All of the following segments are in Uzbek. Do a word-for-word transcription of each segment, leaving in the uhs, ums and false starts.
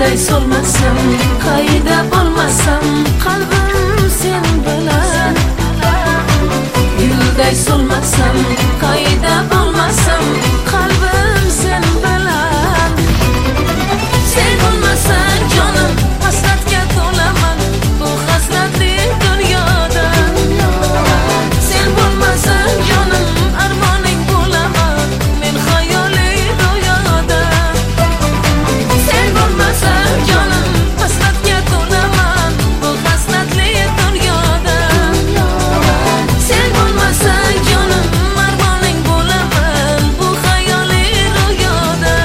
Gulday solmasam, qayda bo'lmasam, qalbim sen bilan. Gulday solmasam, qayda bo'lmasam, qalbim sen bilan. Sen bo'lmasang jonim, hasratga to'laman bu hasratli dunyoda. Sen bo'lmasang jonim, armoning bo'laman men xayoliy ro'yoda. Sen bo'lmasang jonim, hasratga to'laman bu hasratli dunyoda. Sen bo'lmasang jonim, armoning bo'laman bu xayoliy ro'yoda.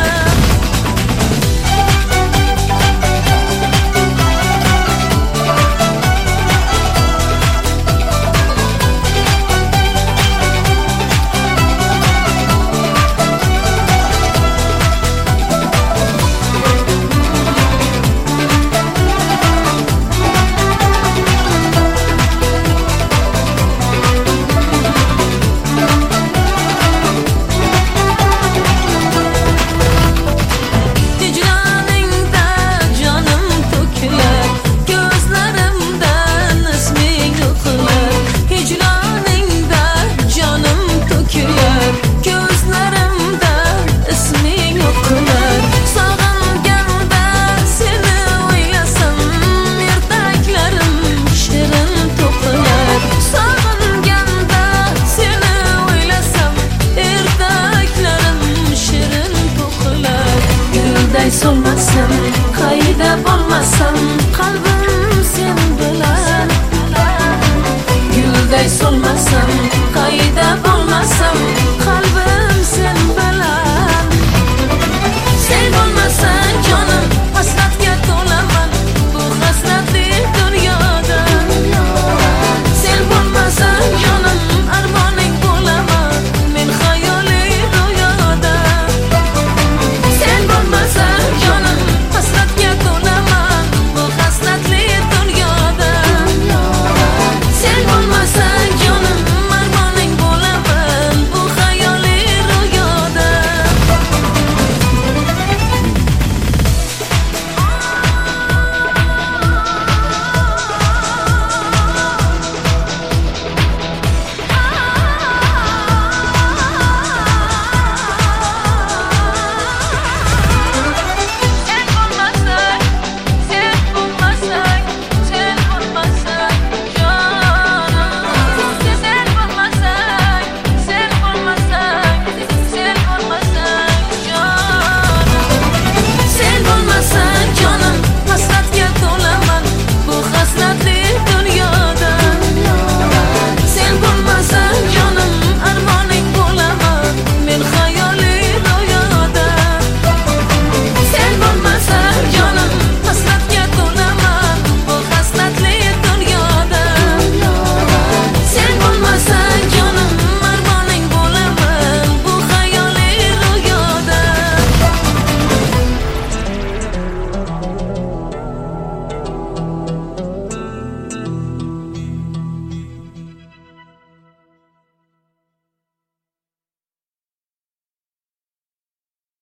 Hicroningda jonim to'kilar, ko'zlarimdan isming o'qilar. Hicroningda jonim to'kilar, ko'zlarimdan isming o'qilar. Sog'inganda seni o'ylasam, ertaklarim shirin to'qilar. Sog'inganda seni o'ylasam, ertaklarim shirin to'qilar. Gulday solmasam, qayda bo'lmasam, qalbim sen bilan. Gulday solmasam,